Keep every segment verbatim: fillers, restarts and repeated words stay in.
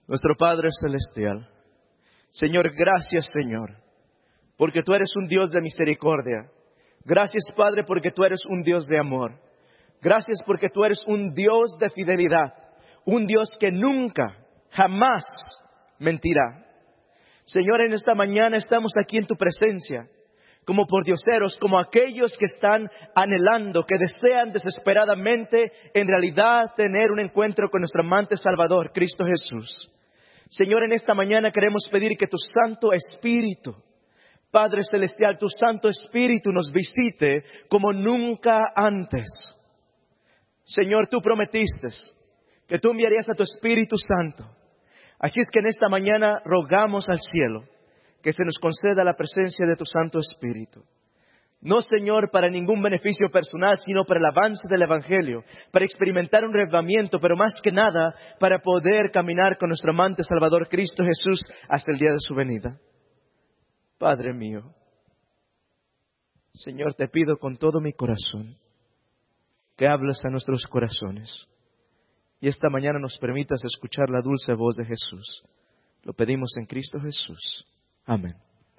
Nuestro Padre Celestial, Señor, gracias, Señor, porque tú eres un Dios de misericordia. Gracias, Padre, porque tú eres un Dios de amor. Gracias porque tú eres un Dios de fidelidad, un Dios que nunca, jamás mentirá. Señor, en esta mañana estamos aquí en tu presencia, como pordioseros, como aquellos que están anhelando, que desean desesperadamente, en realidad, tener un encuentro con nuestro amante Salvador, Cristo Jesús. Señor, en esta mañana queremos pedir que tu Santo Espíritu, Padre Celestial, tu Santo Espíritu nos visite como nunca antes. Señor, tú prometiste que tú enviarías a tu Espíritu Santo. Así es que en esta mañana rogamos al cielo que se nos conceda la presencia de tu Santo Espíritu. No, Señor, para ningún beneficio personal, sino para el avance del Evangelio, para experimentar un revivimiento, pero más que nada, para poder caminar con nuestro amante Salvador Cristo Jesús hasta el día de su venida. Padre mío, Señor, te pido con todo mi corazón que hables a nuestros corazones y esta mañana nos permitas escuchar la dulce voz de Jesús. Lo pedimos en Cristo Jesús. Amén.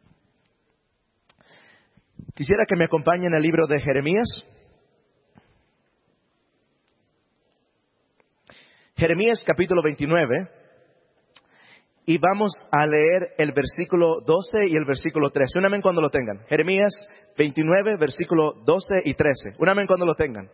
Quisiera que me acompañen al libro de Jeremías. Jeremías capítulo veintinueve. Y vamos a leer el versículo doce y el versículo trece. Un amén cuando lo tengan. Jeremías veintinueve, versículo doce y trece. Un amén cuando lo tengan.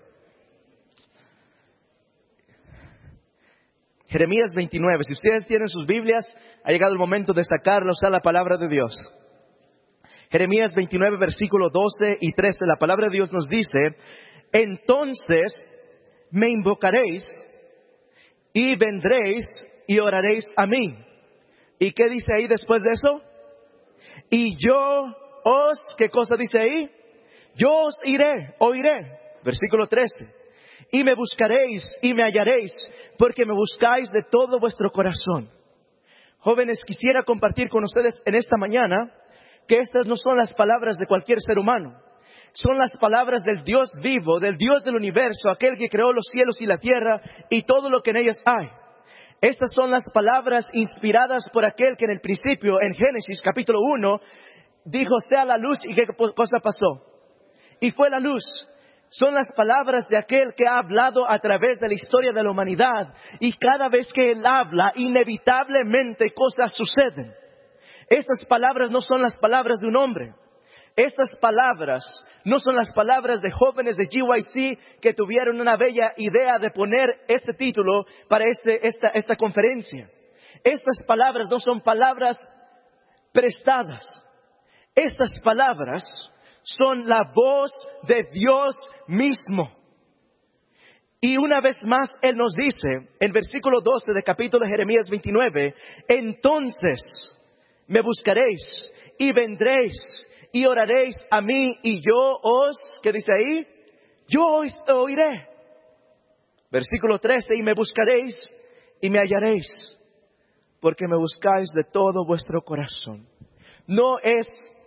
Jeremías veintinueve. Si ustedes tienen sus Biblias, ha llegado el momento de sacarlos a la palabra de Dios. Jeremías veintinueve, versículo doce y trece. La palabra de Dios nos dice: entonces me invocaréis y vendréis y oraréis a mí. ¿Y qué dice ahí después de eso? Y yo os, ¿qué cosa dice ahí? Yo os iré, oiré. Versículo trece. Y me buscaréis y me hallaréis, porque me buscáis de todo vuestro corazón. Jóvenes, quisiera compartir con ustedes en esta mañana que estas no son las palabras de cualquier ser humano. Son las palabras del Dios vivo, del Dios del universo, aquel que creó los cielos y la tierra y todo lo que en ellas hay. Estas son las palabras inspiradas por aquel que en el principio, en Génesis capítulo uno, dijo: sea la luz, y qué cosa pasó. Y fue la luz. Son las palabras de aquel que ha hablado a través de la historia de la humanidad. Y cada vez que Él habla, inevitablemente cosas suceden. Estas palabras no son las palabras de un hombre. Estas palabras no son las palabras de jóvenes de G Y C que tuvieron una bella idea de poner este título para este, esta, esta conferencia. Estas palabras no son palabras prestadas. Estas palabras son la voz de Dios mismo. Y una vez más Él nos dice en versículo doce del capítulo de Jeremías veintinueve: entonces me buscaréis y vendréis y oraréis a mí y yo os, ¿qué dice ahí? Yo os oiré. Versículo trece: y me buscaréis y me hallaréis, porque me buscáis de todo vuestro corazón. No es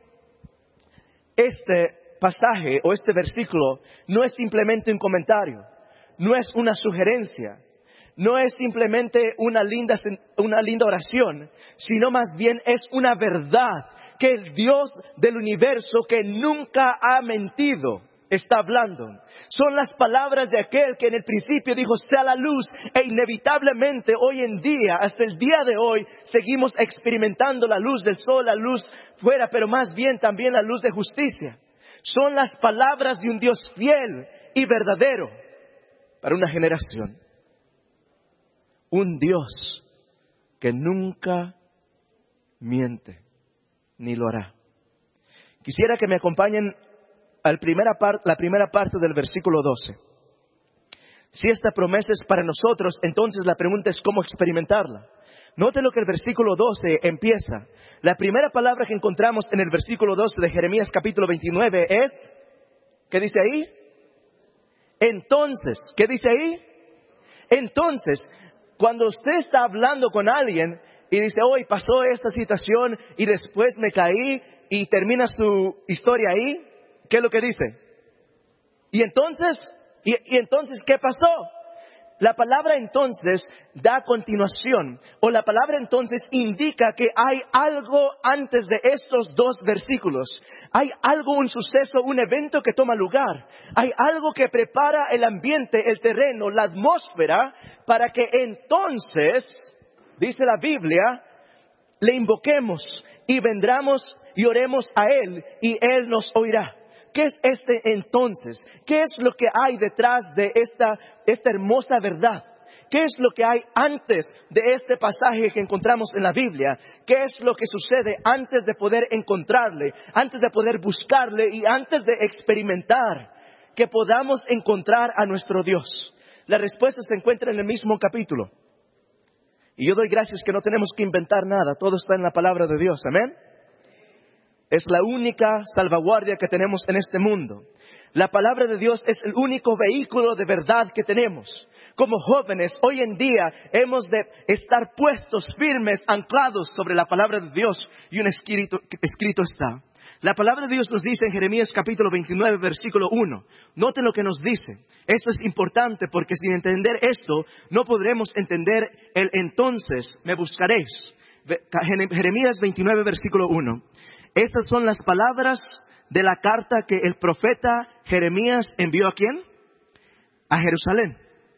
este pasaje o este versículo, no es simplemente un comentario, no es una sugerencia, no es simplemente una linda, una linda oración, sino más bien es una verdad que el Dios del universo, que nunca ha mentido, está hablando. Son las palabras de aquel que en el principio dijo: sea la luz, e inevitablemente hoy en día, hasta el día de hoy, seguimos experimentando la luz del sol, la luz fuera, pero más bien también la luz de justicia. Son las palabras de un Dios fiel y verdadero para una generación. Un Dios que nunca miente, ni lo hará. Quisiera que me acompañen a primera par- la primera parte del versículo doce. Si esta promesa es para nosotros, entonces la pregunta es cómo experimentarla. Note lo que el versículo doce empieza. La primera palabra que encontramos en el versículo doce de Jeremías capítulo veintinueve es, ¿qué dice ahí? Entonces, ¿qué dice ahí? Entonces, cuando usted está hablando con alguien y dice: hoy pasó esta situación y después me caí, y termina su historia ahí, ¿qué es lo que dice? Y entonces, y, y entonces, ¿qué pasó? La palabra entonces da continuación, o la palabra entonces indica que hay algo antes de estos dos versículos. Hay algo, un suceso, un evento que toma lugar. Hay algo que prepara el ambiente, el terreno, la atmósfera, para que entonces, dice la Biblia, le invoquemos y vendramos y oremos a Él y Él nos oirá. ¿Qué es este entonces? ¿Qué es lo que hay detrás de esta, esta hermosa verdad? ¿Qué es lo que hay antes de este pasaje que encontramos en la Biblia? ¿Qué es lo que sucede antes de poder encontrarle, antes de poder buscarle y antes de experimentar que podamos encontrar a nuestro Dios? La respuesta se encuentra en el mismo capítulo. Y yo doy gracias que no tenemos que inventar nada. Todo está en la palabra de Dios. Amén. Es la única salvaguardia que tenemos en este mundo. La palabra de Dios es el único vehículo de verdad que tenemos. Como jóvenes, hoy en día hemos de estar puestos, firmes, anclados sobre la palabra de Dios. Y un escrito, escrito está. La palabra de Dios nos dice en Jeremías capítulo veintinueve, versículo uno. Noten lo que nos dice. Esto es importante porque sin entender esto, no podremos entender el entonces me buscaréis. Jeremías veintinueve, versículo uno. Estas son las palabras de la carta que el profeta Jeremías envió ¿a quién? A Jerusalén.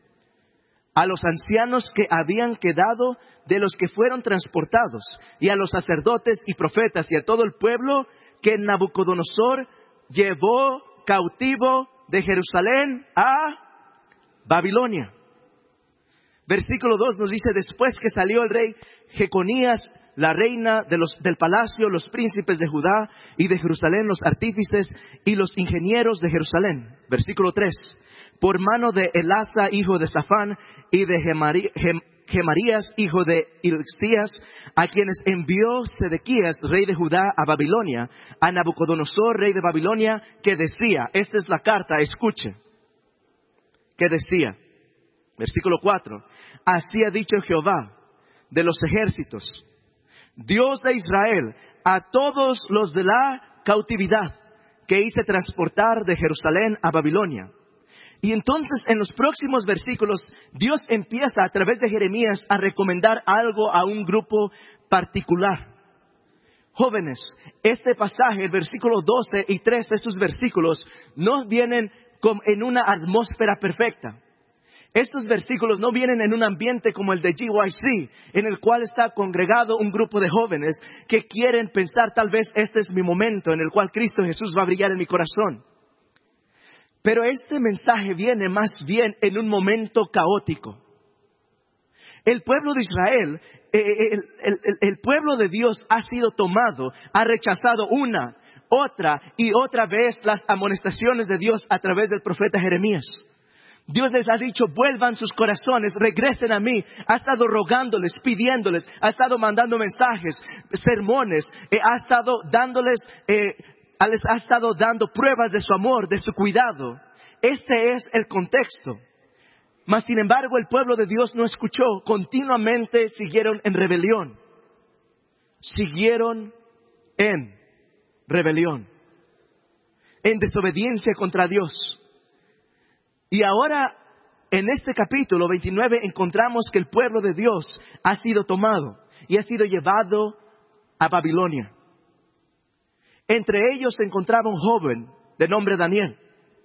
A los ancianos que habían quedado de los que fueron transportados, y a los sacerdotes y profetas, y a todo el pueblo que Nabucodonosor llevó cautivo de Jerusalén a Babilonia. Versículo dos nos dice, después que salió el rey Jeconías, la reina de los, del palacio, los príncipes de Judá y de Jerusalén, los artífices y los ingenieros de Jerusalén. Versículo tres. Por mano de Elasa, hijo de Safán, y de Gemari, Gem, Gemarías, hijo de Hilcías, a quienes envió Sedequías, rey de Judá, a Babilonia, a Nabucodonosor, rey de Babilonia, que decía, esta es la carta, escuche, que decía, versículo cuatro, así ha dicho Jehová de los ejércitos, Dios de Israel, a todos los de la cautividad que hice transportar de Jerusalén a Babilonia. Y entonces en los próximos versículos Dios empieza a través de Jeremías a recomendar algo a un grupo particular. Jóvenes, este pasaje, el versículo doce y trece de estos versículos no vienen en una atmósfera perfecta. Estos versículos no vienen en un ambiente como el de G Y C, en el cual está congregado un grupo de jóvenes que quieren pensar tal vez este es mi momento en el cual Cristo Jesús va a brillar en mi corazón. Pero este mensaje viene más bien en un momento caótico. El pueblo de Israel, el, el, el, el pueblo de Dios ha sido tomado, ha rechazado una, otra y otra vez las amonestaciones de Dios a través del profeta Jeremías. Dios les ha dicho, vuelvan sus corazones, regresen a mí. Ha estado rogándoles, pidiéndoles, ha estado mandando mensajes, sermones, eh, ha estado dándoles, eh, les ha estado dando pruebas de su amor, de su cuidado. Este es el contexto. Mas sin embargo el pueblo de Dios no escuchó, continuamente siguieron en rebelión. Siguieron en rebelión, en desobediencia contra Dios. Y ahora, en este capítulo veintinueve, encontramos que el pueblo de Dios ha sido tomado y ha sido llevado a Babilonia. Entre ellos se encontraba un joven de nombre Daniel.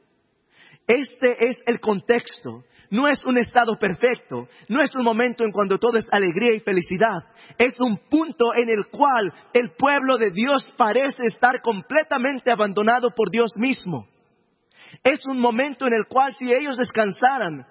Este es el contexto. No es un estado perfecto. No es un momento en cuando todo es alegría y felicidad. Es un punto en el cual el pueblo de Dios parece estar completamente abandonado por Dios mismo. Es un momento en el cual si ellos descansaran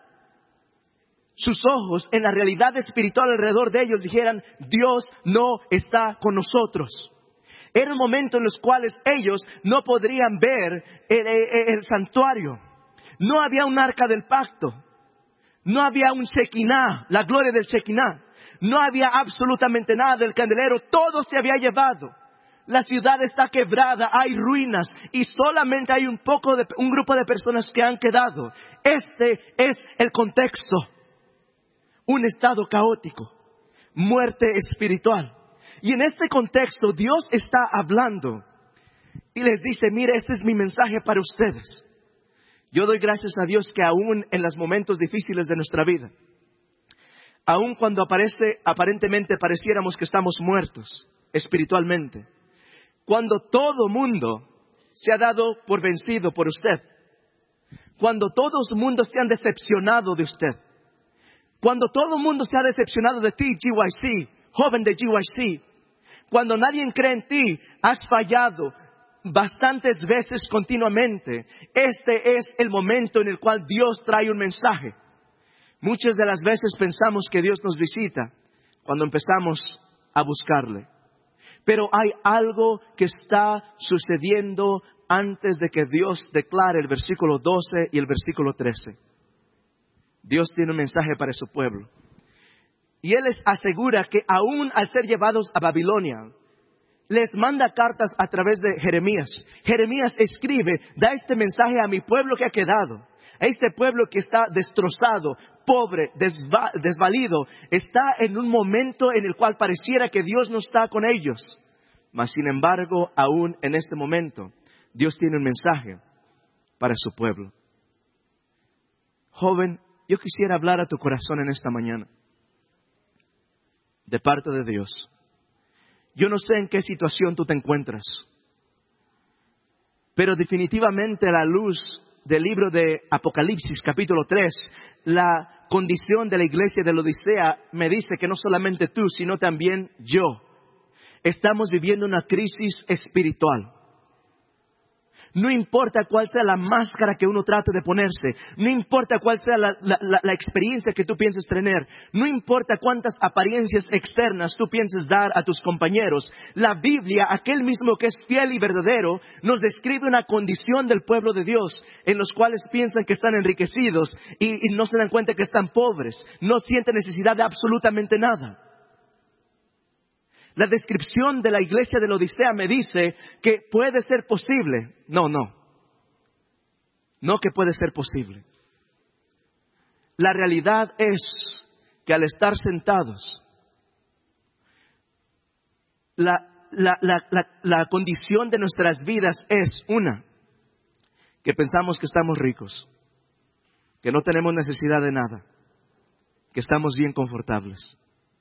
sus ojos en la realidad espiritual alrededor de ellos, dijeran, Dios no está con nosotros. Era un momento en los cuales ellos no podrían ver el, el, el santuario. No había un arca del pacto. No había un Shekinah, la gloria del Shekinah. No había absolutamente nada del candelero. Todo se había llevado. La ciudad está quebrada, hay ruinas y solamente hay un poco de, un grupo de personas que han quedado. Este es el contexto. Un estado caótico, muerte espiritual. Y en este contexto Dios está hablando y les dice, mire, este es mi mensaje para ustedes. Yo doy gracias a Dios que aún en los momentos difíciles de nuestra vida, aún cuando aparece, aparentemente pareciéramos que estamos muertos espiritualmente, cuando todo mundo se ha dado por vencido por usted, cuando todo el mundo se han decepcionado de usted, cuando todo el mundo se ha decepcionado de ti, G Y C, joven de G Y C, cuando nadie cree en ti, has fallado bastantes veces continuamente, este es el momento en el cual Dios trae un mensaje. Muchas de las veces pensamos que Dios nos visita cuando empezamos a buscarle. Pero hay algo que está sucediendo antes de que Dios declare el versículo doce y el versículo trece. Dios tiene un mensaje para su pueblo. Y Él les asegura que aún al ser llevados a Babilonia, les manda cartas a través de Jeremías. Jeremías escribe, da este mensaje a mi pueblo que ha quedado, a este pueblo que está destrozado, pobre, desva- desvalido, está en un momento en el cual pareciera que Dios no está con ellos. Mas sin embargo, aún en este momento, Dios tiene un mensaje para su pueblo. Joven, yo quisiera hablar a tu corazón en esta mañana, de parte de Dios. Yo no sé en qué situación tú te encuentras, pero definitivamente a la luz del libro de Apocalipsis capítulo tres, la condición de la iglesia de la Odisea me dice que no solamente tú, sino también yo, estamos viviendo una crisis espiritual. No importa cuál sea la máscara que uno trate de ponerse, no importa cuál sea la, la, la, la experiencia que tú pienses tener, no importa cuántas apariencias externas tú pienses dar a tus compañeros, la Biblia, aquel mismo que es fiel y verdadero, nos describe una condición del pueblo de Dios, en los cuales piensan que están enriquecidos y, y no se dan cuenta que están pobres, no sienten necesidad de absolutamente nada. La descripción de la iglesia de la Odisea me dice que puede ser posible. No, no. No que puede ser posible. La realidad es que al estar sentados, la, la, la, la, la condición de nuestras vidas es una, que pensamos que estamos ricos, que no tenemos necesidad de nada, que estamos bien confortables.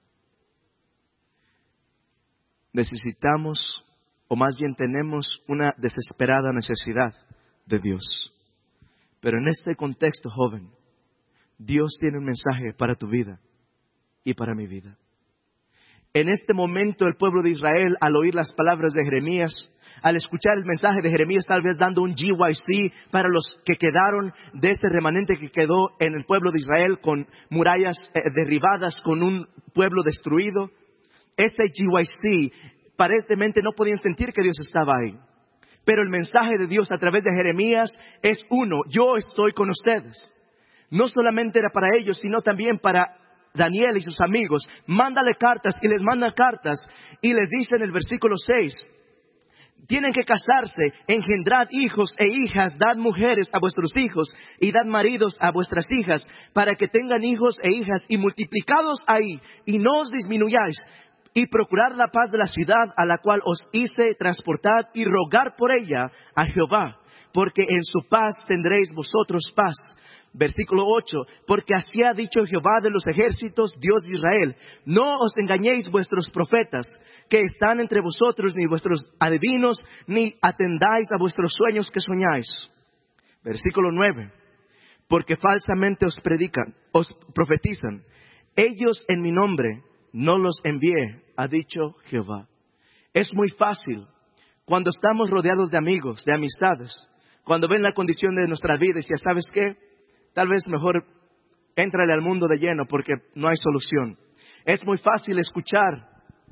Necesitamos, o más bien tenemos una desesperada necesidad de Dios. Pero en este contexto, joven, Dios tiene un mensaje para tu vida y para mi vida. En este momento el pueblo de Israel, al oír las palabras de Jeremías, al escuchar el mensaje de Jeremías, tal vez dando un G Y C para los que quedaron de este remanente que quedó en el pueblo de Israel con murallas eh, derribadas, con un pueblo destruido. Este G Y C, aparentemente no podían sentir que Dios estaba ahí. Pero el mensaje de Dios a través de Jeremías es uno: yo estoy con ustedes. No solamente era para ellos, sino también para Daniel y sus amigos. Mándale cartas, y les manda cartas, y les dice en el versículo seis, tienen que casarse, engendrad hijos e hijas, dad mujeres a vuestros hijos, y dad maridos a vuestras hijas, para que tengan hijos e hijas, y multiplicados ahí, y no os disminuyáis, y procurad la paz de la ciudad a la cual os hice transportad, y rogar por ella a Jehová, porque en su paz tendréis vosotros paz. Versículo ocho, porque así ha dicho Jehová de los ejércitos, Dios de Israel, no os engañéis vuestros profetas que están entre vosotros, ni vuestros adivinos, ni atendáis a vuestros sueños que soñáis. Versículo nueve, porque falsamente os predican, os profetizan, ellos en mi nombre no los envié, ha dicho Jehová. Es muy fácil cuando estamos rodeados de amigos, de amistades, cuando ven la condición de nuestra vida y si ya sabes qué, tal vez mejor éntrale al mundo de lleno porque no hay solución. Es muy fácil escuchar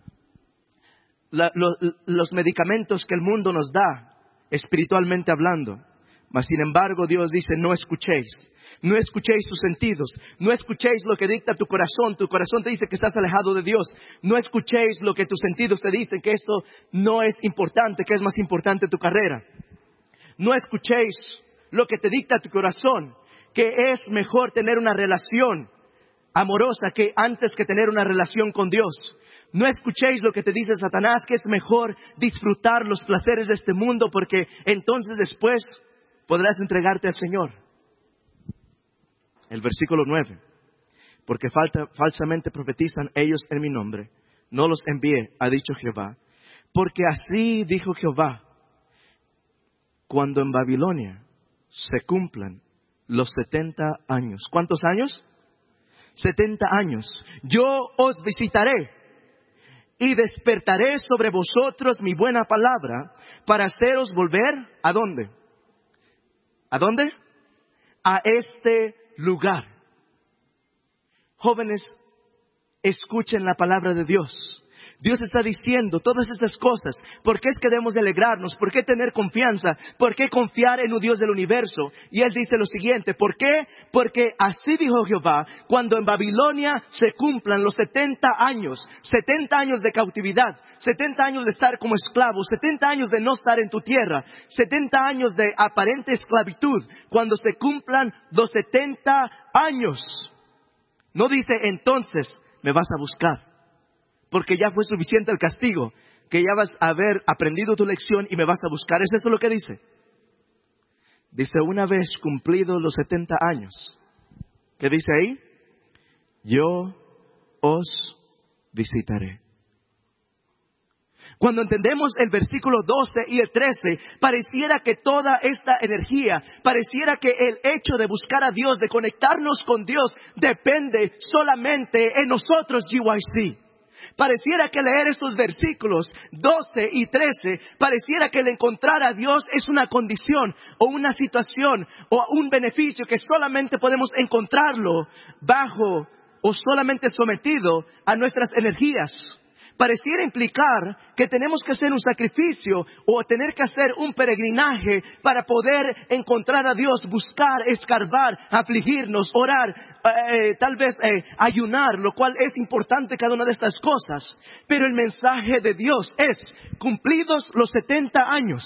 la, lo, los medicamentos que el mundo nos da, espiritualmente hablando. Mas sin embargo Dios dice, no escuchéis. No escuchéis sus sentidos. No escuchéis lo que dicta tu corazón. Tu corazón te dice que estás alejado de Dios. No escuchéis lo que tus sentidos te dicen, que esto no es importante, que es más importante tu carrera. No escuchéis lo que te dicta tu corazón, que es mejor tener una relación amorosa que antes que tener una relación con Dios. No escuchéis lo que te dice Satanás, que es mejor disfrutar los placeres de este mundo porque entonces después podrás entregarte al Señor. El versículo nueve. Porque falta, falsamente profetizan ellos en mi nombre. No los envié, ha dicho Jehová. Porque así dijo Jehová, cuando en Babilonia se cumplan los setenta años. ¿Cuántos años? Setenta años. Yo os visitaré y despertaré sobre vosotros mi buena palabra para haceros volver, ¿a dónde? ¿A dónde? A este lugar. Jóvenes, escuchen la palabra de Dios. Dios está diciendo todas estas cosas. ¿Por qué es que debemos de alegrarnos? ¿Por qué tener confianza? ¿Por qué confiar en un Dios del universo? Y Él dice lo siguiente. ¿Por qué? Porque así dijo Jehová, cuando en Babilonia se cumplan los setenta años, setenta años de cautividad, setenta años de estar como esclavos, setenta años de no estar en tu tierra, setenta años de aparente esclavitud, cuando se cumplan los setenta años. No dice entonces me vas a buscar, porque ya fue suficiente el castigo, que ya vas a haber aprendido tu lección y me vas a buscar. ¿Es eso lo que dice? Dice, una vez cumplidos los setenta años, ¿qué dice ahí? Yo os visitaré. Cuando entendemos el versículo doce y el trece, pareciera que toda esta energía, pareciera que el hecho de buscar a Dios, de conectarnos con Dios, depende solamente en nosotros, G Y C. Pareciera que leer estos versículos doce y trece, pareciera que el encontrar a Dios es una condición o una situación o un beneficio que solamente podemos encontrarlo bajo o solamente sometido a nuestras energías. Pareciera implicar que tenemos que hacer un sacrificio o tener que hacer un peregrinaje para poder encontrar a Dios, buscar, escarbar, afligirnos, orar, eh, tal vez eh, ayunar, lo cual es importante cada una de estas cosas. Pero el mensaje de Dios es, cumplidos los setenta años,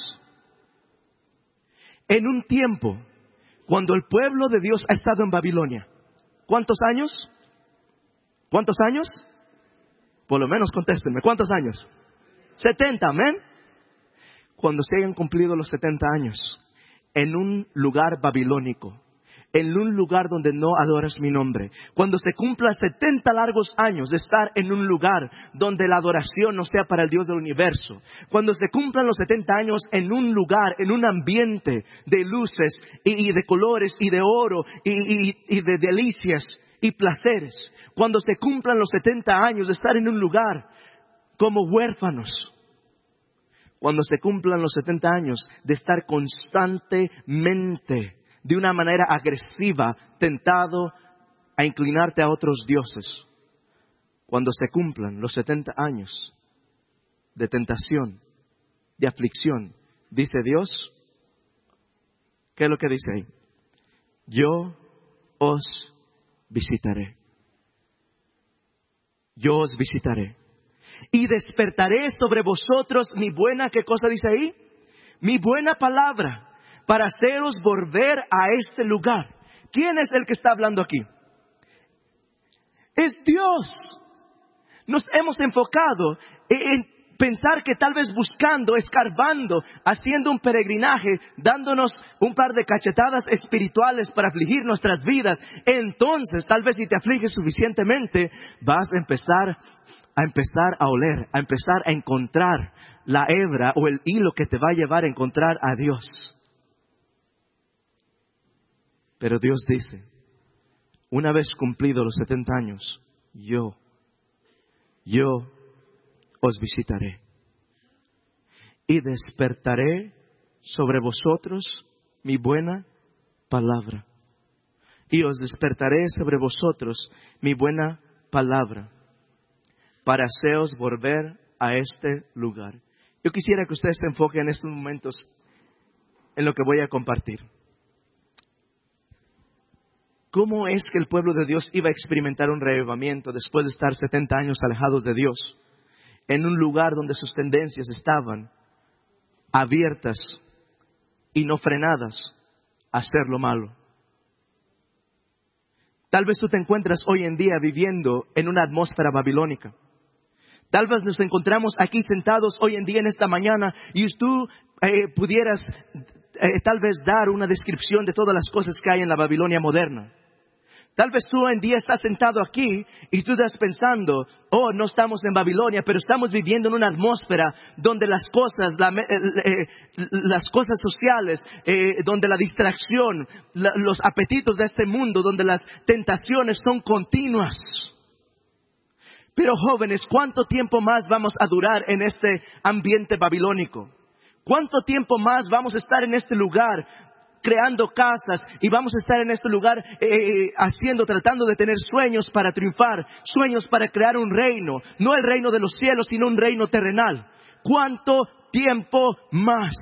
en un tiempo cuando el pueblo de Dios ha estado en Babilonia. ¿Cuántos años? ¿Cuántos años? Por lo menos contéstenme, ¿cuántos años? setenta, amén. Cuando se hayan cumplido los setenta años, en un lugar babilónico, en un lugar donde no adoras mi nombre, cuando se cumplan setenta largos años de estar en un lugar donde la adoración no sea para el Dios del universo, cuando se cumplan los setenta años en un lugar, en un ambiente de luces y, y de colores y de oro y, y, y de delicias y placeres, cuando se cumplan los setenta años de estar en un lugar como huérfanos, cuando se cumplan los setenta años de estar constantemente, de una manera agresiva, tentado a inclinarte a otros dioses, cuando se cumplan los setenta años de tentación, de aflicción, dice Dios, ¿qué es lo que dice ahí? Yo os visitaré. Yo os visitaré. Y despertaré sobre vosotros mi buena, ¿qué cosa dice ahí? Mi buena palabra, para haceros volver a este lugar. ¿Quién es el que está hablando aquí? Es Dios. Nos hemos enfocado en pensar que tal vez buscando, escarbando, haciendo un peregrinaje, dándonos un par de cachetadas espirituales para afligir nuestras vidas, entonces tal vez si te afliges suficientemente, vas a empezar a empezar a oler, a empezar a encontrar la hebra o el hilo que te va a llevar a encontrar a Dios. Pero Dios dice, una vez cumplidos los setenta años, yo, yo os visitaré y despertaré sobre vosotros mi buena palabra. Y os despertaré sobre vosotros mi buena palabra para haceros volver a este lugar. Yo quisiera que ustedes se enfoquen en estos momentos en lo que voy a compartir. ¿Cómo es que el pueblo de Dios iba a experimentar un reavivamiento después de estar setenta años alejados de Dios? En un lugar donde sus tendencias estaban abiertas y no frenadas a hacer lo malo. Tal vez tú te encuentras hoy en día viviendo en una atmósfera babilónica. Tal vez nos encontramos aquí sentados hoy en día en esta mañana y tú eh, pudieras eh, tal vez dar una descripción de todas las cosas que hay en la Babilonia moderna. Tal vez tú hoy en día estás sentado aquí y tú estás pensando, oh, no estamos en Babilonia, pero estamos viviendo en una atmósfera donde las cosas, la, eh, eh, las cosas sociales, eh, donde la distracción, la, los apetitos de este mundo, donde las tentaciones son continuas. Pero jóvenes, ¿cuánto tiempo más vamos a durar en este ambiente babilónico? ¿Cuánto tiempo más vamos a estar en este lugar creando casas y vamos a estar en este lugar eh, haciendo, tratando de tener sueños para triunfar, sueños para crear un reino, no el reino de los cielos, sino un reino terrenal? ¿Cuánto tiempo más?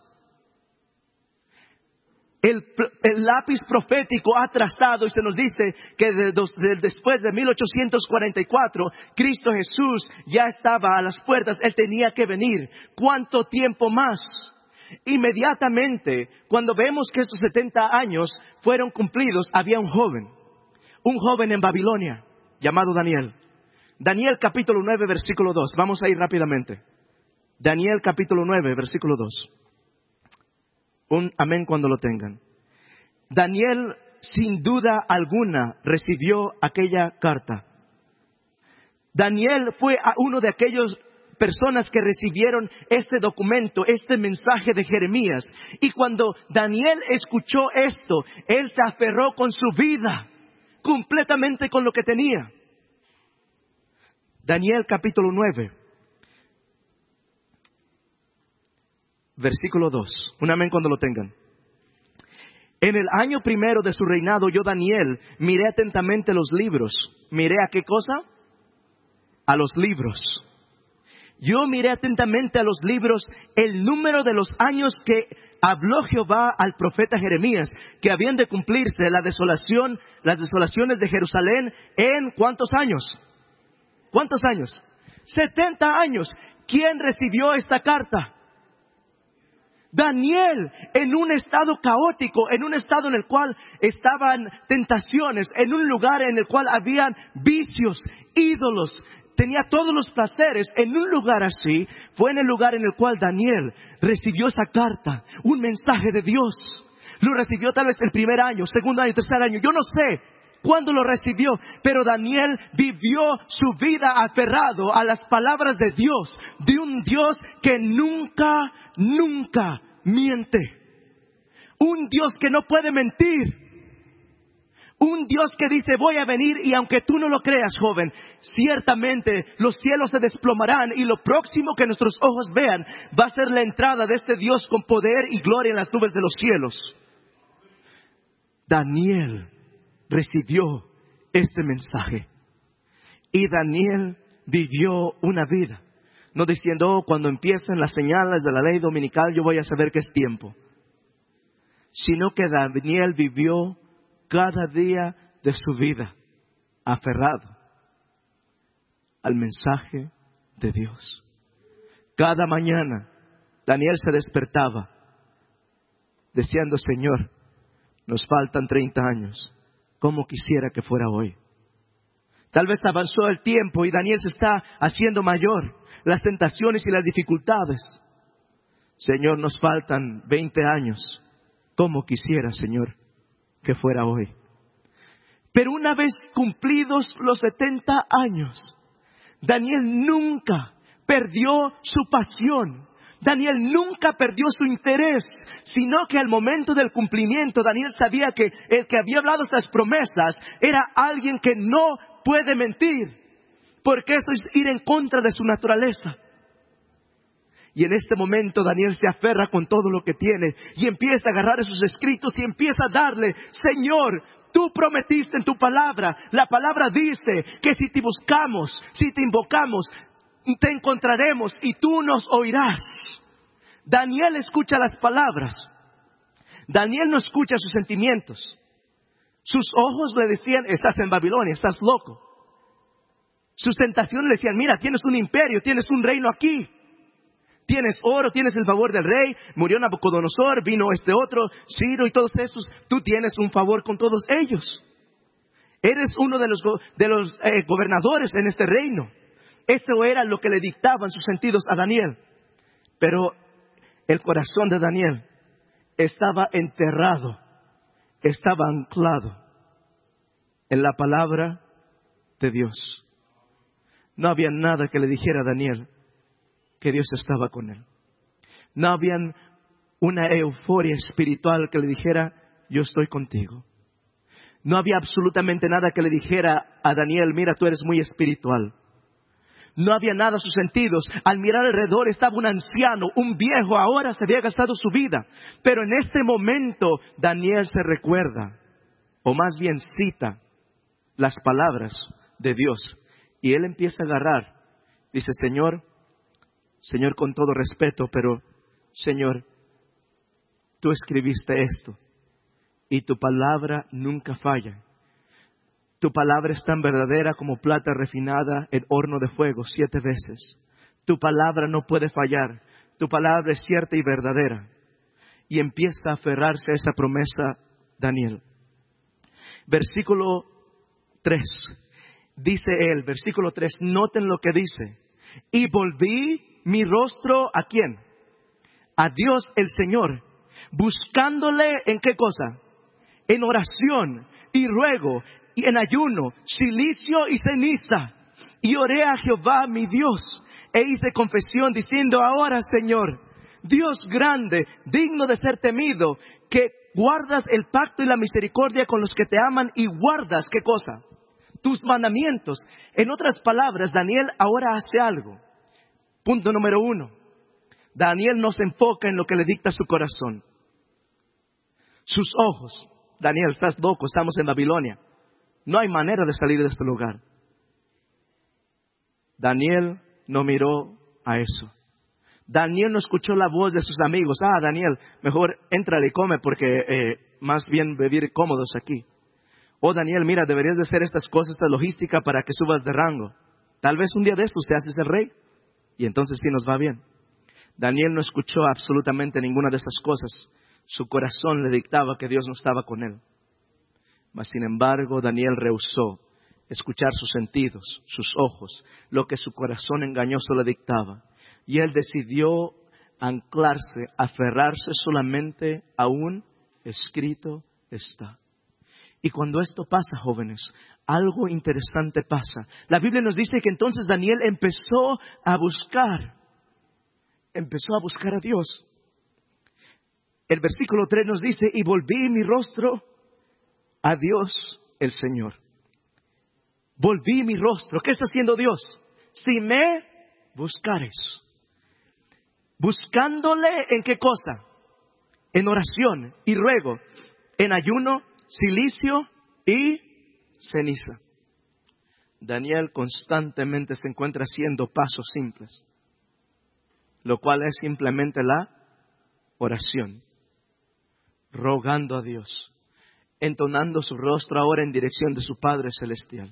El, el lápiz profético ha trazado y se nos dice que de, de, después de mil ochocientos cuarenta y cuatro, Cristo Jesús ya estaba a las puertas, Él tenía que venir. ¿Cuánto tiempo más? Inmediatamente, cuando vemos que estos setenta años fueron cumplidos, había un joven, un joven en Babilonia, llamado Daniel. Daniel capítulo nueve, versículo dos. Vamos a ir rápidamente. Daniel capítulo nueve, versículo dos. Un amén cuando lo tengan. Daniel, sin duda alguna, recibió aquella carta. Daniel fue a uno de aquellos personas que recibieron este documento, este mensaje de Jeremías. Y cuando Daniel escuchó esto, él se aferró con su vida, completamente con lo que tenía. Daniel capítulo nueve, versículo dos. Un amén cuando lo tengan. En el año primero de su reinado, yo, Daniel, miré atentamente los libros. ¿Miré a qué cosa? A los libros. Yo miré atentamente a los libros el número de los años que habló Jehová al profeta Jeremías, que habían de cumplirse la desolación, las desolaciones de Jerusalén en ¿cuántos años? ¿Cuántos años? setenta años. ¿Quién recibió esta carta? Daniel, en un estado caótico, en un estado en el cual estaban tentaciones, en un lugar en el cual habían vicios, ídolos, tenía todos los placeres. En un lugar así, fue en el lugar en el cual Daniel recibió esa carta, un mensaje de Dios. Lo recibió tal vez el primer año, segundo año, tercer año, yo no sé cuándo lo recibió, pero Daniel vivió su vida aferrado a las palabras de Dios, de un Dios que nunca, nunca miente. Un Dios que no puede mentir. Un Dios que dice, voy a venir, y aunque tú no lo creas, joven, ciertamente los cielos se desplomarán y lo próximo que nuestros ojos vean va a ser la entrada de este Dios con poder y gloria en las nubes de los cielos. Daniel recibió este mensaje y Daniel vivió una vida, no diciendo, oh, cuando empiecen las señales de la ley dominical yo voy a saber que es tiempo, sino que Daniel vivió cada día de su vida aferrado al mensaje de Dios. Cada mañana Daniel se despertaba diciendo, Señor, nos faltan treinta años, ¿cómo quisiera que fuera hoy? Tal vez avanzó el tiempo y Daniel se está haciendo mayor, las tentaciones y las dificultades. Señor, nos faltan veinte años, ¿cómo quisiera, Señor, que fuera hoy? Pero una vez cumplidos los setenta años, Daniel nunca perdió su pasión. Daniel nunca perdió su interés, sino que al momento del cumplimiento, Daniel sabía que el que había hablado estas promesas era alguien que no puede mentir, porque eso es ir en contra de su naturaleza. Y en este momento Daniel se aferra con todo lo que tiene y empieza a agarrar esos escritos y empieza a darle, Señor, tú prometiste en tu palabra, la palabra dice que si te buscamos, si te invocamos, te encontraremos y tú nos oirás. Daniel escucha las palabras. Daniel no escucha sus sentimientos. Sus ojos le decían, estás en Babilonia, estás loco. Sus tentaciones le decían, mira, tienes un imperio, tienes un reino aquí. Tienes oro, tienes el favor del rey, murió Nabucodonosor, vino este otro, Ciro y todos estos. Tú tienes un favor con todos ellos. Eres uno de los, de los eh, gobernadores en este reino. Esto era lo que le dictaban sus sentidos a Daniel. Pero el corazón de Daniel estaba enterrado, estaba anclado en la palabra de Dios. No había nada que le dijera a Daniel que Dios estaba con él. No había una euforia espiritual que le dijera, yo estoy contigo. No había absolutamente nada que le dijera a Daniel, mira, tú eres muy espiritual. No había nada a sus sentidos. Al mirar alrededor estaba un anciano, un viejo, ahora se había gastado su vida. Pero en este momento Daniel se recuerda, o más bien cita, las palabras de Dios. Y él empieza a agarrar. Dice, Señor, Señor con todo respeto, pero Señor, tú escribiste esto. Y tu palabra nunca falla. Tu palabra es tan verdadera como plata refinada en horno de fuego siete veces. Tu palabra no puede fallar. Tu palabra es cierta y verdadera. Y empieza a aferrarse a esa promesa Daniel. Versículo tres. Dice él, versículo tres, noten lo que dice. Y volví mi rostro ¿a quién? A Dios el Señor, buscándole ¿en qué cosa? En oración y ruego y en ayuno, cilicio y ceniza. Y oré a Jehová mi Dios e hice confesión diciendo, ahora Señor, Dios grande, digno de ser temido, que guardas el pacto y la misericordia con los que te aman y guardas ¿qué cosa? Tus mandamientos. En otras palabras, Daniel ahora hace algo. Punto número uno. Daniel no se enfoca en lo que le dicta su corazón. Sus ojos. Daniel, estás loco, estamos en Babilonia. No hay manera de salir de este lugar. Daniel no miró a eso. Daniel no escuchó la voz de sus amigos. Ah, Daniel, mejor éntrale y come porque eh, más bien vivir cómodos aquí. Oh, Daniel, mira, deberías de hacer estas cosas, esta logística para que subas de rango. Tal vez un día de estos te haces el rey y entonces sí nos va bien. Daniel no escuchó absolutamente ninguna de esas cosas. Su corazón le dictaba que Dios no estaba con él. Mas sin embargo, Daniel rehusó escuchar sus sentidos, sus ojos, lo que su corazón engañoso le dictaba. Y él decidió anclarse, aferrarse solamente a un escrito está. Y cuando esto pasa, jóvenes, algo interesante pasa. La Biblia nos dice que entonces Daniel empezó a buscar, empezó a buscar a Dios. El versículo tres nos dice, y volví mi rostro a Dios el Señor. Volví mi rostro. ¿Qué está haciendo Dios? Si me buscares. Buscándole en qué cosa? En oración y ruego, en ayuno, cilicio y ceniza. Daniel constantemente se encuentra haciendo pasos simples, lo cual es simplemente la oración, rogando a Dios, entonando su rostro ahora en dirección de su Padre Celestial.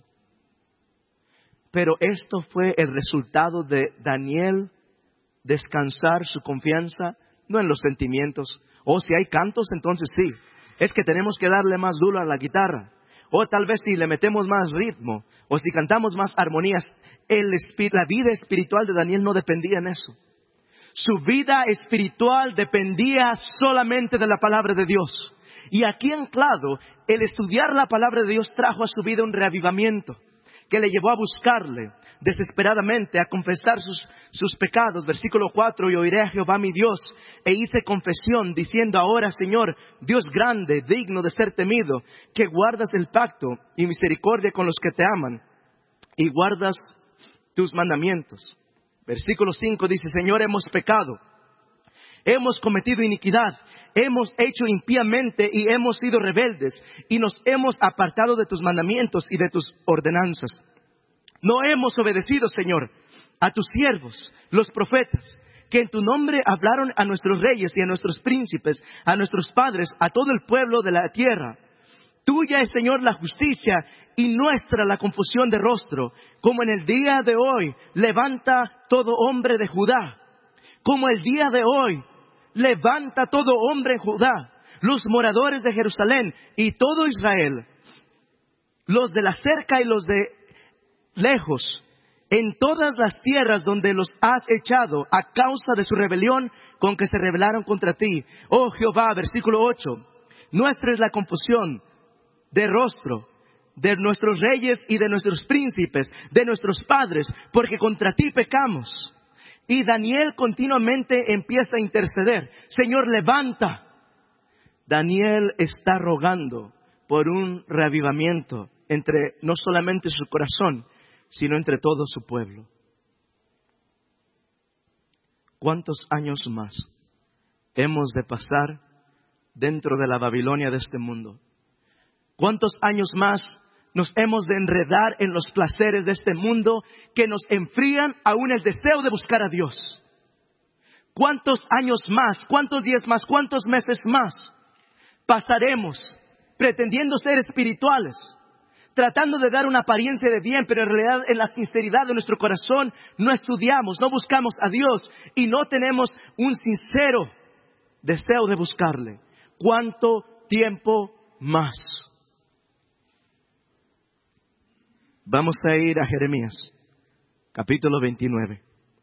Pero esto fue el resultado de Daniel descansar su confianza, no en los sentimientos. O si hay cantos, entonces sí. Es que tenemos que darle más duro a la guitarra. O tal vez si le metemos más ritmo. O si cantamos más armonías. El, la vida espiritual de Daniel no dependía en eso. Su vida espiritual dependía solamente de la palabra de Dios. Y aquí anclado, el estudiar la palabra de Dios trajo a su vida un reavivamiento que le llevó a buscarle desesperadamente, a confesar sus, sus pecados. Versículo cuatro, y oiré a Jehová mi Dios, e hice confesión, diciendo ahora, Señor, Dios grande, digno de ser temido, que guardas el pacto y misericordia con los que te aman, y guardas tus mandamientos. Versículo cinco dice, Señor, hemos pecado, hemos cometido iniquidad, hemos hecho impíamente y hemos sido rebeldes y nos hemos apartado de tus mandamientos y de tus ordenanzas. No hemos obedecido, Señor, a tus siervos, los profetas, que en tu nombre hablaron a nuestros reyes y a nuestros príncipes, a nuestros padres, a todo el pueblo de la tierra. Tuya es, Señor, la justicia y nuestra la confusión de rostro, como en el día de hoy levanta todo hombre de Judá, como el día de hoy levanta todo hombre en Judá, los moradores de Jerusalén y todo Israel, los de la cerca y los de lejos, en todas las tierras donde los has echado a causa de su rebelión con que se rebelaron contra ti. Oh Jehová, versículo ocho, nuestra es la confusión de rostro de nuestros reyes y de nuestros príncipes, de nuestros padres, porque contra ti pecamos. Y Daniel continuamente empieza a interceder. Señor, levanta. Daniel está rogando por un reavivamiento entre no solamente su corazón, sino entre todo su pueblo. ¿Cuántos años más hemos de pasar dentro de la Babilonia de este mundo? ¿Cuántos años más nos hemos de enredar en los placeres de este mundo que nos enfrían aún el deseo de buscar a Dios? ¿Cuántos años más, cuántos días más, cuántos meses más pasaremos pretendiendo ser espirituales, tratando de dar una apariencia de bien, pero en realidad en la sinceridad de nuestro corazón no estudiamos, no buscamos a Dios y no tenemos un sincero deseo de buscarle? ¿Cuánto tiempo más? Vamos a ir a Jeremías, capítulo veintinueve,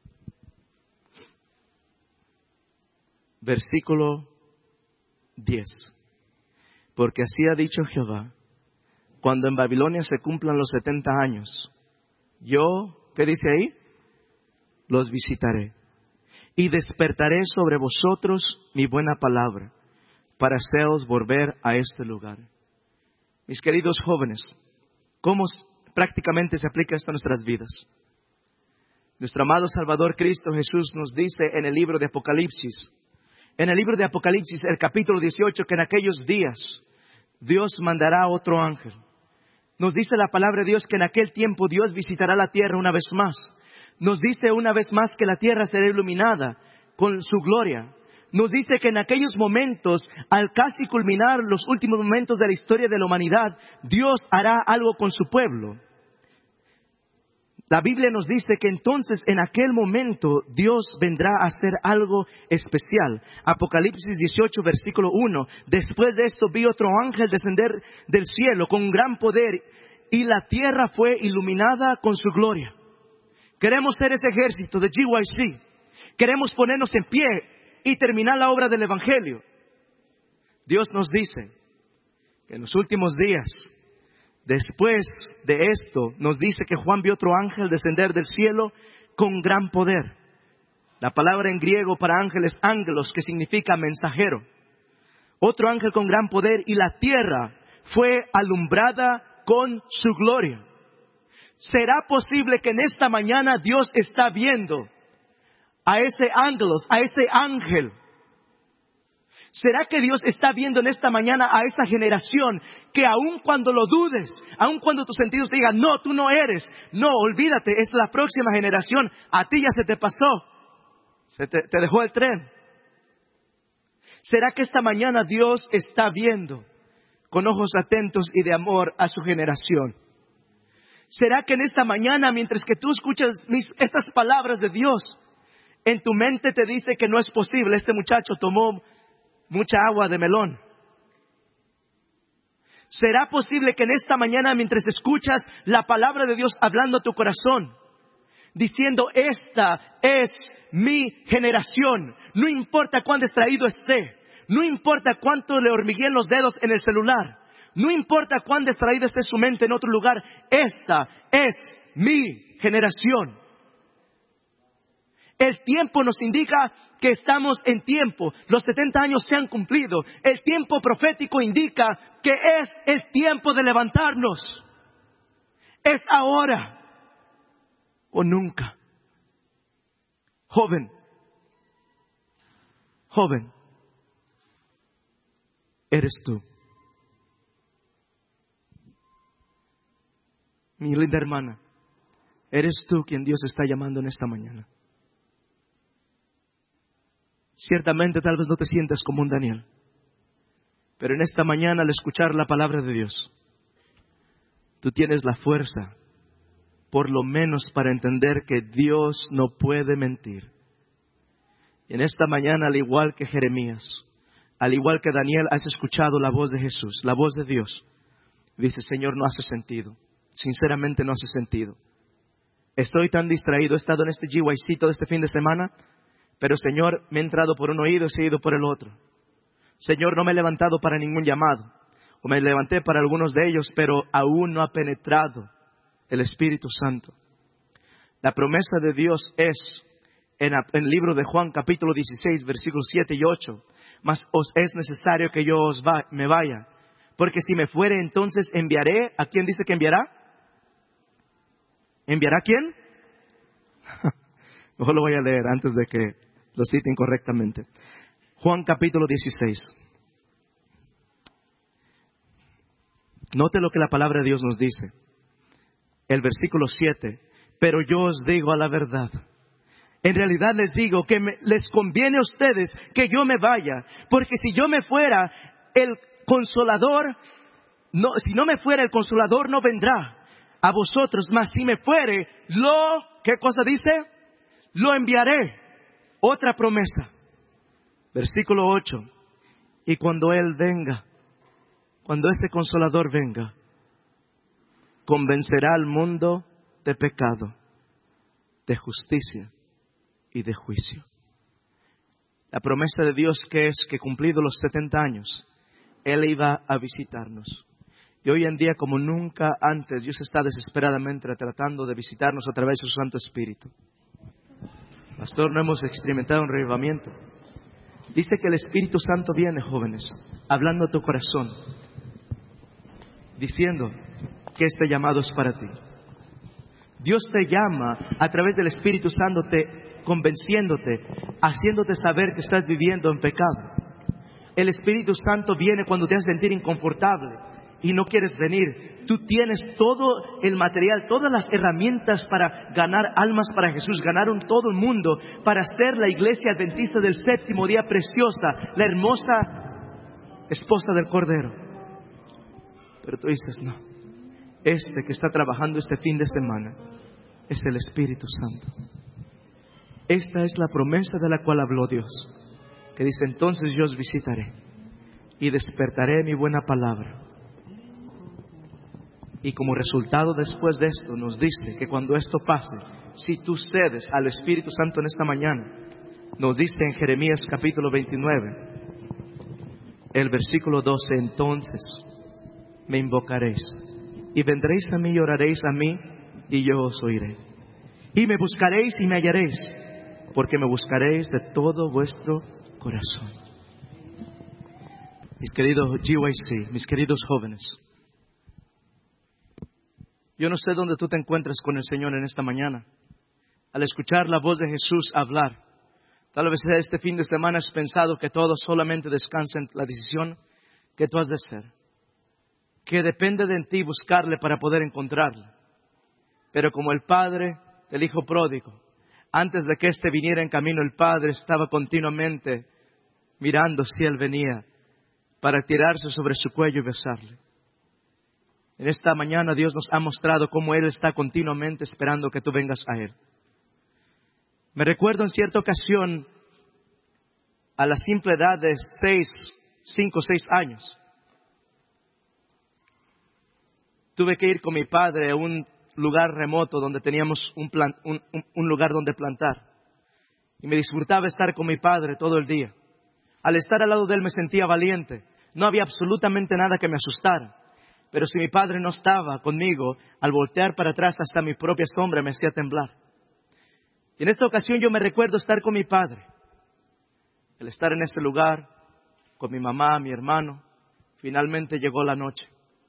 versículo diez. Porque así ha dicho Jehová, cuando en Babilonia se cumplan los setenta años, yo, ¿qué dice ahí? Los visitaré y despertaré sobre vosotros mi buena palabra, para haceros volver a este lugar. Mis queridos jóvenes, ¿cómo prácticamente se aplica esto a nuestras vidas? Nuestro amado Salvador Cristo Jesús nos dice en el libro de Apocalipsis, en el libro de Apocalipsis, el capítulo dieciocho, que en aquellos días Dios mandará otro ángel. Nos dice la palabra de Dios que en aquel tiempo Dios visitará la tierra una vez más. Nos dice una vez más que la tierra será iluminada con su gloria. Nos dice que en aquellos momentos, al casi culminar los últimos momentos de la historia de la humanidad, Dios hará algo con su pueblo. La Biblia nos dice que entonces en aquel momento Dios vendrá a hacer algo especial. Apocalipsis dieciocho, versículo uno. Después de esto vi otro ángel descender del cielo con gran poder y la tierra fue iluminada con su gloria. Queremos ser ese ejército de G Y C. Queremos ponernos en pie y terminar la obra del Evangelio. Dios nos dice que en los últimos días, después de esto, nos dice que Juan vio otro ángel descender del cielo con gran poder. La palabra en griego para ángel es ángelos, que significa mensajero. Otro ángel con gran poder y la tierra fue alumbrada con su gloria. ¿Será posible que en esta mañana Dios está viendo a ese ángelos, a ese ángel? ¿Será que Dios está viendo en esta mañana a esta generación que aun cuando lo dudes, aun cuando tus sentidos te digan, no, tú no eres, no, olvídate, es la próxima generación, a ti ya se te pasó, se te, te dejó el tren? ¿Será que esta mañana Dios está viendo con ojos atentos y de amor a su generación? ¿Será que en esta mañana, mientras que tú escuchas mis, estas palabras de Dios, en tu mente te dice que no es posible, este muchacho tomó mucha agua de melón? ¿Será posible que en esta mañana, mientras escuchas la palabra de Dios hablando a tu corazón, diciendo, esta es mi generación, no importa cuán distraído esté, no importa cuánto le hormigueen los dedos en el celular, no importa cuán distraída esté su mente en otro lugar, esta es mi generación? El tiempo nos indica que estamos en tiempo. Los setenta años se han cumplido. El tiempo profético indica que es el tiempo de levantarnos. Es ahora o nunca. Joven, joven, eres tú. Mi linda hermana, eres tú quien Dios está llamando en esta mañana. Ciertamente tal vez no te sientas como un Daniel, pero en esta mañana al escuchar la palabra de Dios, tú tienes la fuerza, por lo menos para entender que Dios no puede mentir. Y en esta mañana, al igual que Jeremías, al igual que Daniel, has escuchado la voz de Jesús, la voz de Dios. Dice, Señor, no hace sentido. Sinceramente no hace sentido. Estoy tan distraído, he estado en este G Y C todo este fin de semana, pero Señor, me he entrado por un oído y he ido por el otro. Señor, no me he levantado para ningún llamado. o me levanté para algunos de ellos, pero aún no ha penetrado el Espíritu Santo. La promesa de Dios es, en el libro de Juan capítulo dieciséis, versículos siete y ocho, mas os es necesario que yo os va, me vaya, porque si me fuere entonces enviaré, ¿a quién dice que enviará? ¿Enviará a quién? Mejor lo voy a leer antes de que lo cite incorrectamente. Juan capítulo dieciséis. Note lo que la palabra de Dios nos dice. El versículo siete. Pero yo os digo a la verdad. En realidad les digo que me, les conviene a ustedes que yo me vaya. Porque si yo me fuera, el Consolador, no, si no me fuera, el Consolador no vendrá a vosotros. Mas si me fuere, lo, ¿qué cosa dice? Lo enviaré. Otra promesa. Versículo ocho. Y cuando Él venga, cuando ese Consolador venga, convencerá al mundo de pecado, de justicia y de juicio. La promesa de Dios que es que cumplidos los setenta años, Él iba a visitarnos. Y hoy en día, como nunca antes, Dios está desesperadamente tratando de visitarnos a través de su Santo Espíritu. Pastor, no hemos experimentado un revivamiento. Dice que el Espíritu Santo viene, jóvenes, hablando a tu corazón, diciendo que este llamado es para ti. Dios te llama a través del Espíritu Santo, te convenciéndote, haciéndote saber que estás viviendo en pecado. El Espíritu Santo viene cuando te haces sentir inconfortable y no quieres venir. Tú tienes todo el material, todas las herramientas para ganar almas para Jesús, ganar un todo el mundo, para ser la iglesia adventista del séptimo día preciosa, la hermosa esposa del Cordero. Pero tú dices, no, este que está trabajando este fin de semana es el Espíritu Santo. Esta es la promesa de la cual habló Dios, que dice, entonces yo os visitaré y despertaré mi buena palabra. Y como resultado después de esto nos dice que cuando esto pase, si tú cedes al Espíritu Santo en esta mañana, nos dice en Jeremías capítulo veintinueve, el versículo doce, entonces me invocaréis y vendréis a mí y oraréis a mí y yo os oiré. Y me buscaréis y me hallaréis, porque me buscaréis de todo vuestro corazón. Mis queridos G Y C, mis queridos jóvenes, yo no sé dónde tú te encuentres con el Señor en esta mañana. Al escuchar la voz de Jesús hablar, tal vez este fin de semana has pensado que todo solamente descansa en la decisión que tú has de hacer, que depende de ti buscarle para poder encontrarle. Pero como el padre del hijo pródigo, antes de que éste viniera en camino, el padre estaba continuamente mirando si él venía para tirarse sobre su cuello y besarle. En esta mañana Dios nos ha mostrado cómo Él está continuamente esperando que tú vengas a Él. Me recuerdo en cierta ocasión, a la simple edad de seis, cinco, seis años, tuve que ir con mi padre a un lugar remoto donde teníamos un, plan, un, un, un lugar donde plantar. Y me disfrutaba estar con mi padre todo el día. Al estar al lado de él me sentía valiente. No había absolutamente nada que me asustara. Pero si mi padre no estaba conmigo, al voltear para atrás hasta mi propia sombra me hacía temblar. Y en esta ocasión yo me recuerdo estar con mi padre. El estar en este lugar, con mi mamá, mi hermano. Finalmente llegó la noche.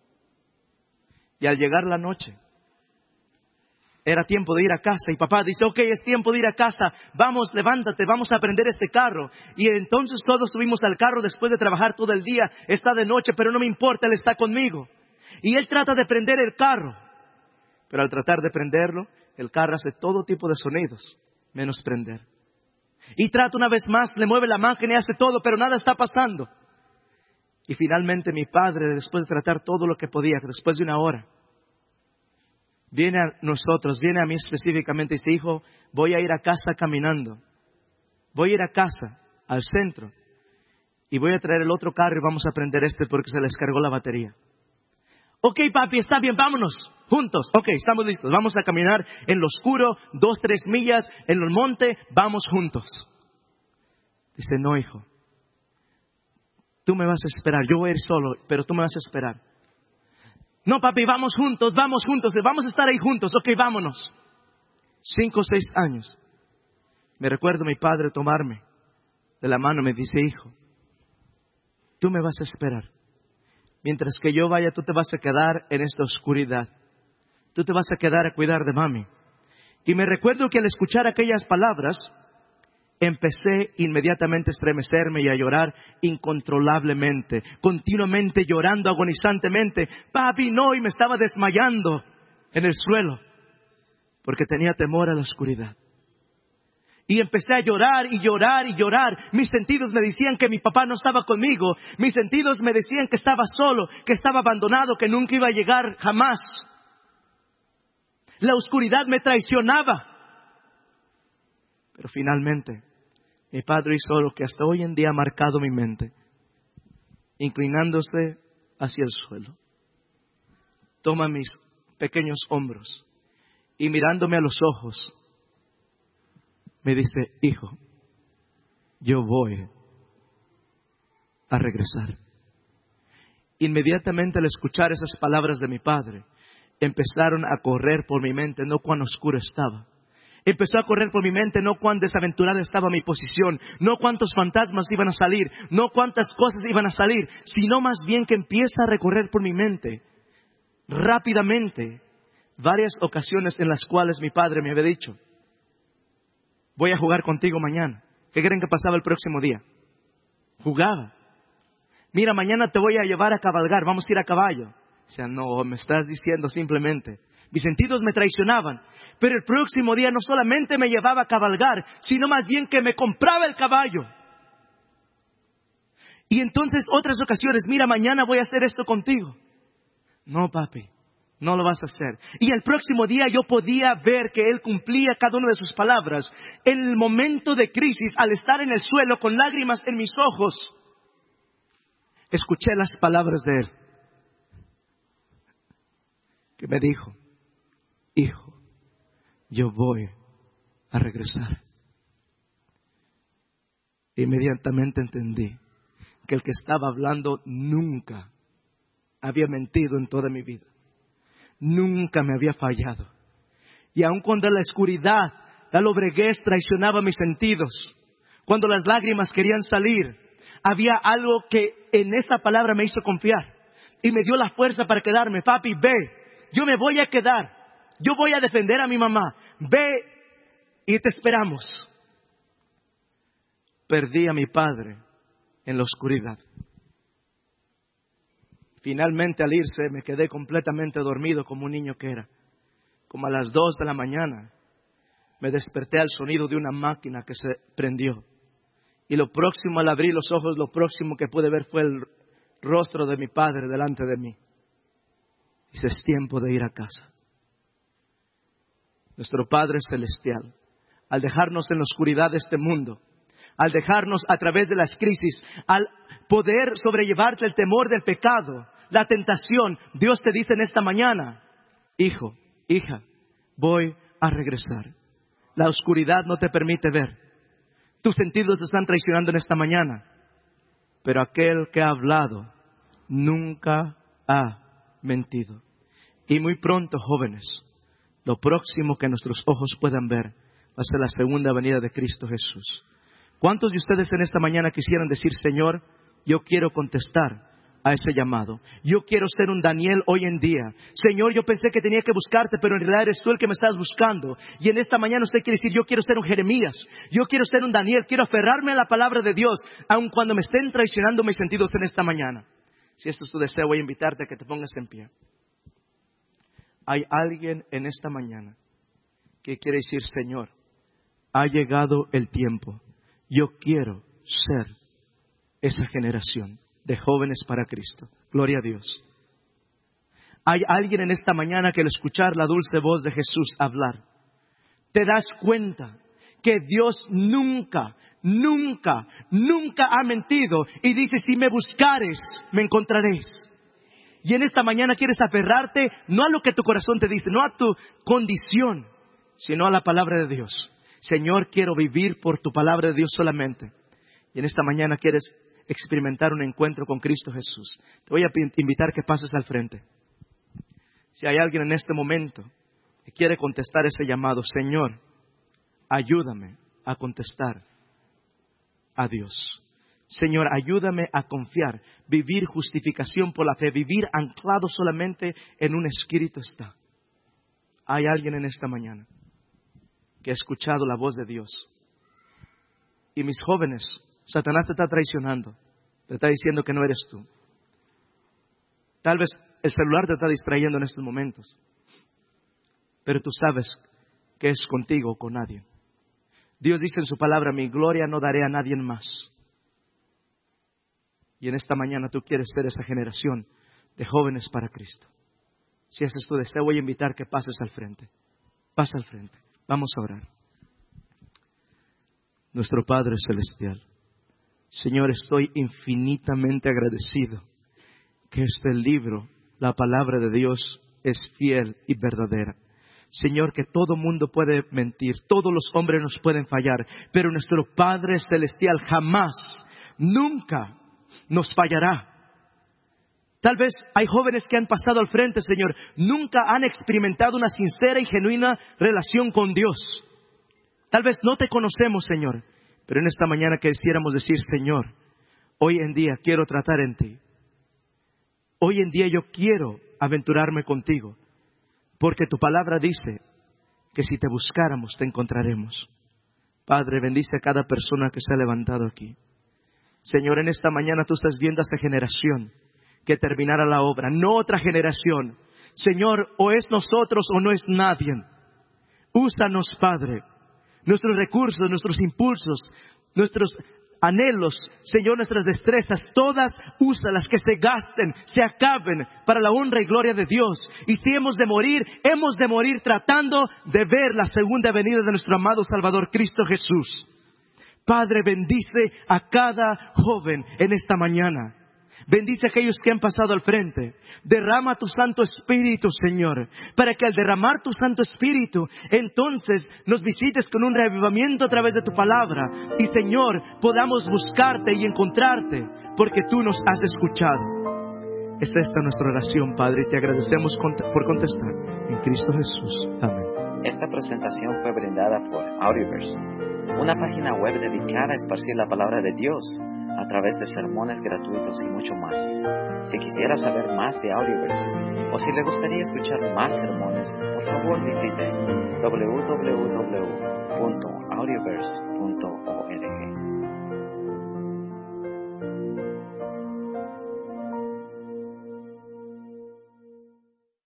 Y al llegar la noche, era tiempo de ir a casa. Y papá dice, ok, es tiempo de ir a casa. Vamos, levántate, vamos a prender este carro. Y entonces todos subimos al carro después de trabajar todo el día. Está de noche, pero no me importa, Él está conmigo. Y Él trata de prender el carro. Pero al tratar de prenderlo, el carro hace todo tipo de sonidos, menos prender. Y trata una vez más, le mueve la máquina y hace todo, pero nada está pasando. Y finalmente mi padre, después de tratar todo lo que podía, después de una hora, viene a nosotros, viene a mí específicamente y dice, hijo, voy a ir a casa caminando. Voy a ir a casa, al centro, y voy a traer el otro carro y vamos a prender este porque se les cargó la batería. Ok, papi, está bien, vámonos, juntos. Ok, estamos listos. Vamos a caminar en lo oscuro, dos, tres millas, en el monte, vamos juntos. Dice, no, hijo. tú me vas a esperar. Yo voy a ir solo, pero tú me vas a esperar. No, papi, vamos juntos, vamos juntos, vamos a estar ahí juntos. Ok, vámonos. Cinco o seis años. Me recuerdo a mi padre tomarme de la mano, me dice, hijo, tú me vas a esperar. Mientras que yo vaya, tú te vas a quedar en esta oscuridad. Tú te vas a quedar a cuidar de mami. Y me recuerdo que al escuchar aquellas palabras, empecé inmediatamente a estremecerme y a llorar incontrolablemente, continuamente llorando agonizantemente. Papi, no, y me estaba desmayando en el suelo, porque tenía temor a la oscuridad. Y empecé a llorar y llorar y llorar. Mis sentidos me decían que mi papá no estaba conmigo. Mis sentidos me decían que estaba solo, que estaba abandonado, que nunca iba a llegar jamás. La oscuridad me traicionaba. Pero finalmente, mi padre hizo lo que hasta hoy en día ha marcado mi mente. Inclinándose hacia el suelo, toma mis pequeños hombros y mirándome a los ojos, me dice, hijo, yo voy a regresar. Inmediatamente al escuchar esas palabras de mi padre, empezaron a correr por mi mente, no cuán oscuro estaba. Empezó a correr por mi mente, no cuán desaventurada estaba mi posición, no cuántos fantasmas iban a salir, no cuántas cosas iban a salir, sino más bien que empieza a recorrer por mi mente rápidamente varias ocasiones en las cuales mi padre me había dicho, voy a jugar contigo mañana. ¿Qué creen que pasaba el próximo día? Jugaba. Mira, mañana te voy a llevar a cabalgar, vamos a ir a caballo. O sea, no, me estás diciendo simplemente. Mis sentidos me traicionaban. Pero el próximo día no solamente me llevaba a cabalgar, sino más bien que me compraba el caballo. Y entonces otras ocasiones, mira, mañana voy a hacer esto contigo. No, papi, no lo vas a hacer. Y el próximo día yo podía ver que él cumplía cada una de sus palabras. En el momento de crisis, al estar en el suelo con lágrimas en mis ojos, escuché las palabras de él. Que me dijo, hijo, yo voy a regresar. Inmediatamente entendí que el que estaba hablando nunca había mentido en toda mi vida. Nunca me había fallado. Y aun cuando la oscuridad, la lobreguez traicionaba mis sentidos, cuando las lágrimas querían salir, había algo que en esta palabra me hizo confiar. Y me dio la fuerza para quedarme. Papi, ve, yo me voy a quedar. Yo voy a defender a mi mamá. Ve y te esperamos. Perdí a mi padre en la oscuridad. Finalmente al irse me quedé completamente dormido como un niño que era. Como a las dos de la mañana me desperté al sonido de una máquina que se prendió. Y lo próximo al abrir los ojos, lo próximo que pude ver fue el rostro de mi padre delante de mí. Dice, es tiempo de ir a casa. Nuestro Padre Celestial, al dejarnos en la oscuridad de este mundo, al dejarnos a través de las crisis, al poder sobrellevarte el temor del pecado, la tentación, Dios te dice en esta mañana, hijo, hija, voy a regresar. La oscuridad no te permite ver. Tus sentidos te están traicionando en esta mañana. Pero aquel que ha hablado nunca ha mentido. Y muy pronto, jóvenes, lo próximo que nuestros ojos puedan ver va a ser la segunda venida de Cristo Jesús. ¿Cuántos de ustedes en esta mañana quisieran decir, Señor, yo quiero contestar a ese llamado? Yo quiero ser un Daniel hoy en día. Señor, yo pensé que tenía que buscarte, pero en realidad eres tú el que me estás buscando. Y en esta mañana usted quiere decir, yo quiero ser un Jeremías. Yo quiero ser un Daniel. Quiero aferrarme a la palabra de Dios, aun cuando me estén traicionando mis sentidos en esta mañana. Si esto es tu deseo, voy a invitarte a que te pongas en pie. Hay alguien en esta mañana que quiere decir, Señor, ha llegado el tiempo. Yo quiero ser esa generación de jóvenes para Cristo. Gloria a Dios. Hay alguien en esta mañana que al escuchar la dulce voz de Jesús hablar, te das cuenta que Dios nunca, nunca, nunca ha mentido y dice, si me buscares, me encontraréis. Y en esta mañana quieres aferrarte no a lo que tu corazón te dice, no a tu condición, sino a la palabra de Dios. Señor, quiero vivir por tu palabra de Dios solamente. Y en esta mañana quieres experimentar un encuentro con Cristo Jesús, te voy a invitar que pases al frente. Si hay alguien en este momento que quiere contestar ese llamado, Señor, ayúdame a contestar a Dios. Señor, ayúdame a confiar, vivir justificación por la fe, vivir anclado solamente en un espíritu está. Hay alguien en esta mañana que ha escuchado la voz de Dios. Y mis jóvenes, Satanás te está traicionando, te está diciendo que no eres tú. Tal vez el celular te está distrayendo en estos momentos, pero tú sabes que es contigo o con nadie. Dios dice en su palabra, mi gloria no daré a nadie más. Y en esta mañana tú quieres ser esa generación de jóvenes para Cristo. Si ese es tu deseo, voy a invitar que pases al frente. Pasa al frente. Vamos a orar. Nuestro Padre Celestial, Señor, estoy infinitamente agradecido que este libro, la palabra de Dios, es fiel y verdadera. Señor, que todo mundo puede mentir, todos los hombres nos pueden fallar, pero nuestro Padre Celestial jamás, nunca nos fallará. Tal vez hay jóvenes que han pasado al frente, Señor, nunca han experimentado una sincera y genuina relación con Dios. Tal vez no te conocemos, Señor, pero en esta mañana quisiéramos decir, Señor, hoy en día quiero tratar en ti. Hoy en día yo quiero aventurarme contigo, porque tu palabra dice que si te buscáramos te encontraremos. Padre, bendice a cada persona que se ha levantado aquí. Señor, en esta mañana tú estás viendo a esa generación que terminara la obra, no otra generación. Señor, o es nosotros o no es nadie. Úsanos, Padre, nuestros recursos, nuestros impulsos, nuestros anhelos, Señor, nuestras destrezas, todas úsalas, que se gasten, se acaben para la honra y gloria de Dios. Y si hemos de morir, hemos de morir tratando de ver la segunda venida de nuestro amado Salvador Cristo Jesús. Padre, bendice a cada joven en esta mañana. Bendice a aquellos que han pasado al frente. Derrama tu Santo Espíritu, Señor, para que al derramar tu Santo Espíritu, entonces nos visites con un reavivamiento a través de tu palabra. Y, Señor, podamos buscarte y encontrarte, porque tú nos has escuchado. Es esta nuestra oración, Padre, y te agradecemos por contestar. En Cristo Jesús. Amén. Esta presentación fue brindada por Audioverse, una página web dedicada a esparcir la palabra de Dios a través de sermones gratuitos y mucho más. Si quisiera saber más de Audioverse o si le gustaría escuchar más sermones, por favor visite doble u doble u doble u punto audioverse punto org.